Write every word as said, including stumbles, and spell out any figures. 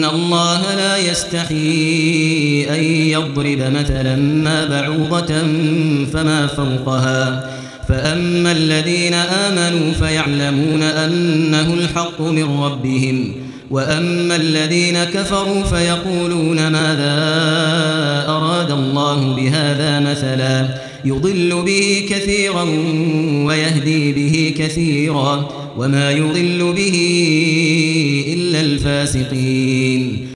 الله لا يستحيي أن يضرب مثلا ما بعوضة فما فوقها فأما الذين آمنوا فيعلمون أنه الحق من ربهم وأما الذين كفروا فيقولون ماذا أراد الله بهذا مثلا يضل به كثيرا ويهدي به كثيرا وما يضل به إلا الفاسقين.